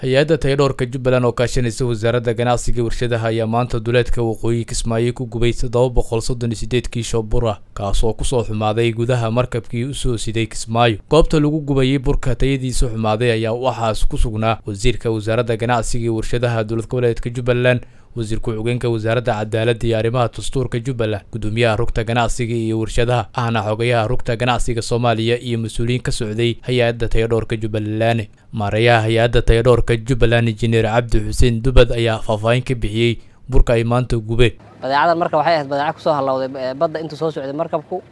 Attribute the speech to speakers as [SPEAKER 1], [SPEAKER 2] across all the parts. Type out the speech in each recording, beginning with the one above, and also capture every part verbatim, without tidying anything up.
[SPEAKER 1] hay-adda tayadhoorka Jubbaland oo kaashanaysa wasaaradda ganacsiga warshadaha ayaa maanta duleedka waqooyi Kismaayo ku gubay todoba boqol soddon iyo siddeed kiisho bur ah kaasoo ku soo xumaaday gudaha markabkii u soo siday Kismaayo. Goobta lagu gubayay burka tayadiisa xumaaday ayaa waxaas ku sugnaa wasiirka wasaaradda ganacsiga warshadaha dowlad goboleedka Jubbaland, wasiirka xogeenka wasaaradda cadaaladda iyo arrimaha dastuurka Jubbaland, gudoomiyaha rugta ganacsiga iyo warshadaha, ahna xogayaha rugta ganacsiga Soomaaliya iyo mas'uuliyiin ka socday hay-adda tayadhoorka Jubbaland. Maareeyaha hay-adda tayadhoorka Jubbaland Injineer Cabdi Xuseen Dubad ayaa faahfaahin ka bixiyay burka ay maanta gubeen.
[SPEAKER 2] badeecadan marka waxay ahayd badeeco ku soo halowday badda intuu soo socday markabku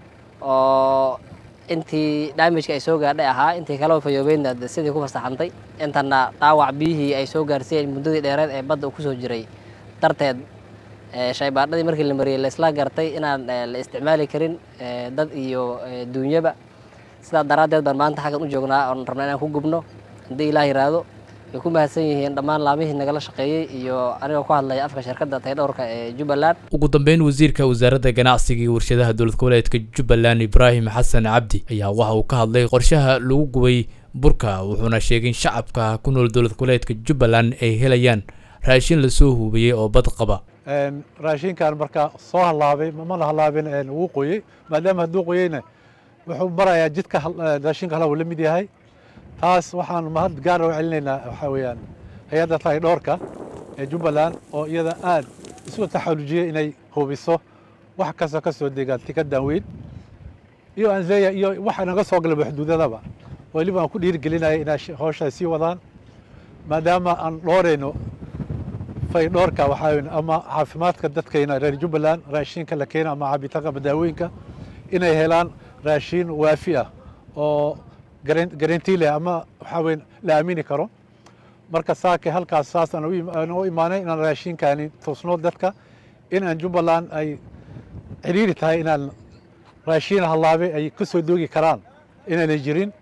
[SPEAKER 2] oo intii damage ay soo gaadhay ahaa intii kala fayoobeynta sidii ku fasaxantay intana dhaawac biyihii ay soo gaarsiiyeen muddadii dheereed ee badda ku soo jiray darteed shaybaadhadii markii la mariyay la isla gartay inaan la isticmaali karin dad iyo duunyaba sidaa daraadeed baan maanta xagan u joognaa oo rabnaa inaan ku gubno haddii Ilaahay raado way ku mahadsan yihiin dhammaan laamihii nagala shaqeeyay iyo aniga ku hadlaya afka shirkadda tayadhoorka ee Jubbaland.
[SPEAKER 1] Ugu dambeyn wasiirka wasaaradda ganacsiga iyo warshadaha dowlad goboleedka Jubbaland Ibraahim Xasan Cabdi ayaa waxa uu ka hadlay qorshaha lagu gubay burka wuxuuna sheegay in shacabka ku nool dowlad goboleedka Jubbaland ay helayaan raashin la soo hubiyay oo bad qaba.
[SPEAKER 3] een raashinkan marka soo halaabay ma la halaabin ee uu qoyay maadaama haduu qoyayna wuxuu barayaa jidka raashinka hala la mid yahay taas waxaan mahad gaar ah u celinaynaa waxa weeyaan hay'adda tayadhoorka ee Jubbaland oo iyada aad isu taxalujiyay inay hubiso wax kasta ka soo deegaan tikada weyn iyo anzeeya iyo waxa naga soo galay xuduudadaba waliba aan ku dhiirigelinay inay hawsha sii wadaan maadaama aan dhooreyno tayadhoorka waxa weyn ama caafimaadka dadkeena reer Jubbaland raashinka la keenay ama caabitaanka badawooyinka inay helaan raashin waafi ah oo guarantee leh ama waxa weyn la aamini karo marka saaka halkaas saas aan u imaanay inaan raashinkaani toosno dadka in aan Jubbaland ay xiriir tahay inaan raashin halaabe ay ku soo doogi karaan inaan jirin